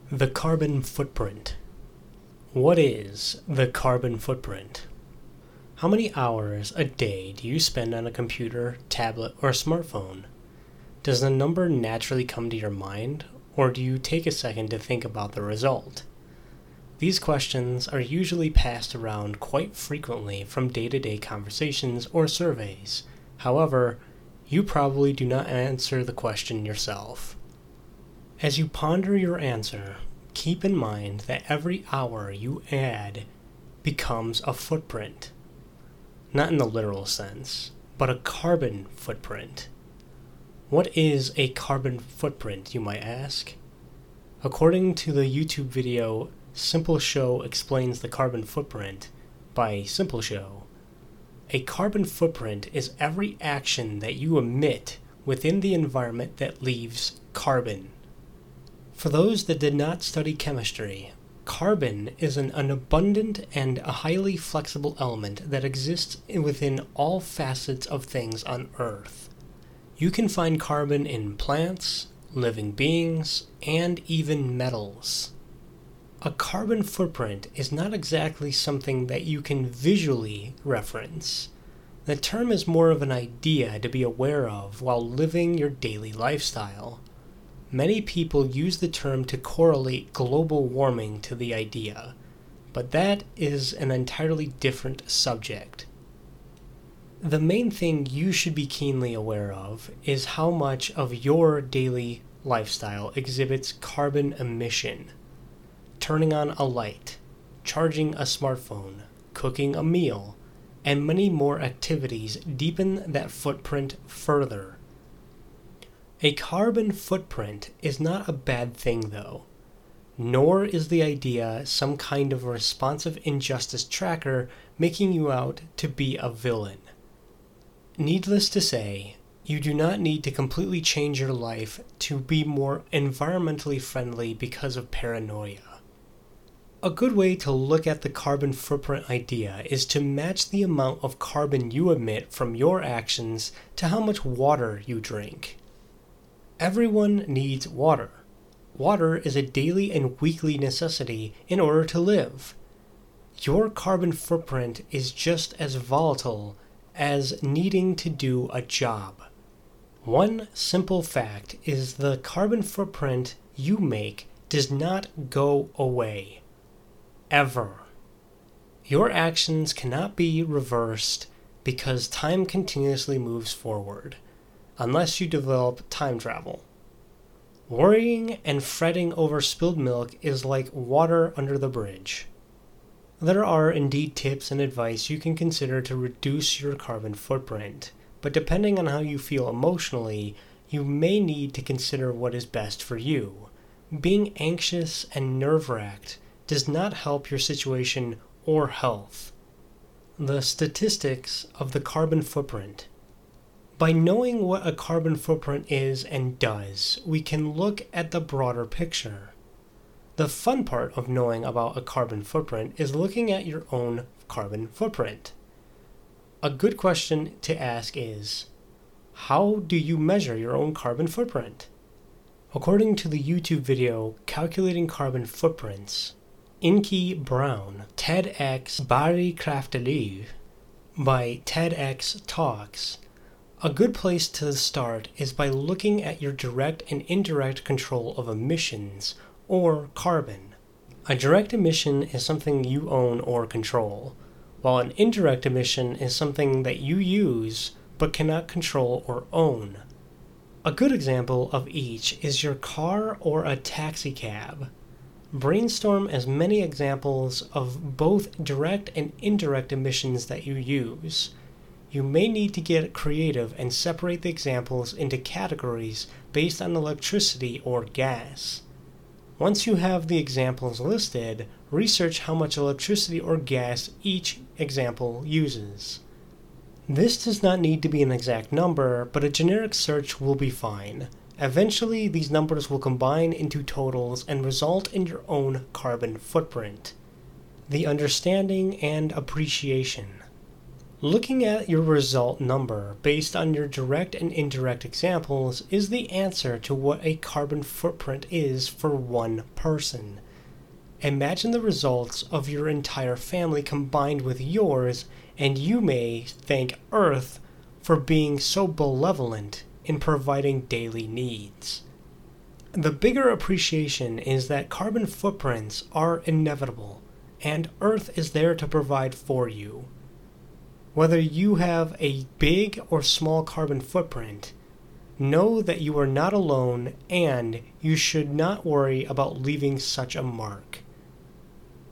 The carbon footprint. What is the carbon footprint? How many hours a day do you spend on a computer, tablet, or smartphone? Does the number naturally come to your mind, or do you take a second to think about the result? These questions are usually passed around quite frequently from day-to-day conversations or surveys. However, you probably do not answer the question yourself. As you ponder your answer, keep in mind that every hour you add becomes a footprint. Not in the literal sense, but a carbon footprint. What is a carbon footprint, you might ask? According to the YouTube video Simple Show Explains the Carbon Footprint by Simple Show, a carbon footprint is every action that you emit within the environment that leaves carbon. For those that did not study chemistry, carbon is an abundant and a highly flexible element that exists within all facets of things on Earth. You can find carbon in plants, living beings, and even metals. A carbon footprint is not exactly something that you can visually reference. The term is more of an idea to be aware of while living your daily lifestyle. Many people use the term to correlate global warming to the idea, but that is an entirely different subject. The main thing you should be keenly aware of is how much of your daily lifestyle exhibits carbon emission. Turning on a light, charging a smartphone, cooking a meal, and many more activities deepen that footprint further. A carbon footprint is not a bad thing, though, nor is the idea some kind of responsive injustice tracker making you out to be a villain. Needless to say, you do not need to completely change your life to be more environmentally friendly because of paranoia. A good way to look at the carbon footprint idea is to match the amount of carbon you emit from your actions to how much water you drink. Everyone needs water. Water is a daily and weekly necessity in order to live. Your carbon footprint is just as volatile as needing to do a job. One simple fact is the carbon footprint you make does not go away. Ever. Your actions cannot be reversed because time continuously moves forward, unless you develop time travel. Worrying and fretting over spilled milk is like water under the bridge. There are indeed tips and advice you can consider to reduce your carbon footprint, but depending on how you feel emotionally, you may need to consider what is best for you. Being anxious and nerve-wracked does not help your situation or health. The statistics of the carbon footprint. By knowing what a carbon footprint is and does, we can look at the broader picture. The fun part of knowing about a carbon footprint is looking at your own carbon footprint. A good question to ask is, how do you measure your own carbon footprint? According to the YouTube video Calculating Carbon Footprints, Inky Brown, TEDx Barry Craftaleve by TEDx Talks, a good place to start is by looking at your direct and indirect control of emissions, or carbon. A direct emission is something you own or control, while an indirect emission is something that you use but cannot control or own. A good example of each is your car or a taxi cab. Brainstorm as many examples of both direct and indirect emissions that you use. You may need to get creative and separate the examples into categories based on electricity or gas. Once you have the examples listed, research how much electricity or gas each example uses. This does not need to be an exact number, but a generic search will be fine. Eventually, these numbers will combine into totals and result in your own carbon footprint. The understanding and appreciation. Looking at your result number based on your direct and indirect examples is the answer to what a carbon footprint is for one person. Imagine the results of your entire family combined with yours, and you may thank Earth for being so benevolent in providing daily needs. The bigger appreciation is that carbon footprints are inevitable, and Earth is there to provide for you. Whether you have a big or small carbon footprint, know that you are not alone and you should not worry about leaving such a mark.